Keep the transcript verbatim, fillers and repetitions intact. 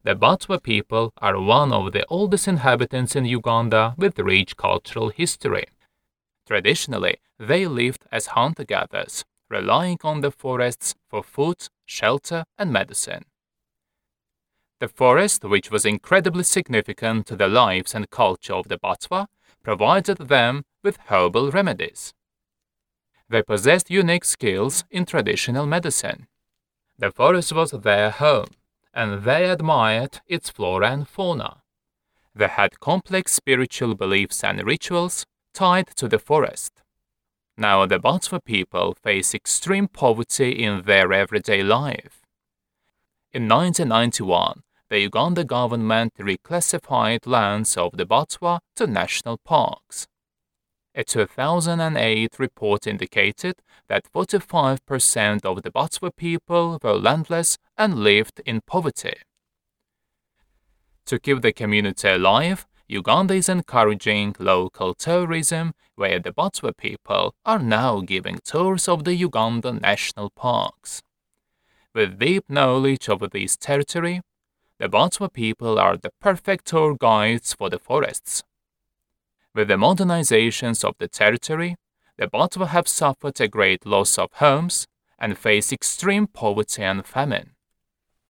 The Batwa people are one of the oldest inhabitants in Uganda with rich cultural history. Traditionally, they lived as hunter-gatherers, relying on the forests for food, shelter, and medicine. The forest, which was incredibly significant to the lives and culture of the Batwa, provided them with herbal remedies. They possessed unique skills in traditional medicine. The forest was their home, and they admired its flora and fauna. They had complex spiritual beliefs and rituals tied to the forest. Now the Batwa people face extreme poverty in their everyday life. In nineteen ninety-one, the Uganda government reclassified lands of the Batwa to national parks. A two thousand eight report indicated that forty-five percent of the Batwa people were landless and lived in poverty. To keep the community alive, Uganda is encouraging local tourism, where the Batwa people are now giving tours of the Uganda national parks. With deep knowledge of this territory, the Batwa people are the perfect tour guides for the forests. With the modernizations of the territory, the Batwa have suffered a great loss of homes and face extreme poverty and famine.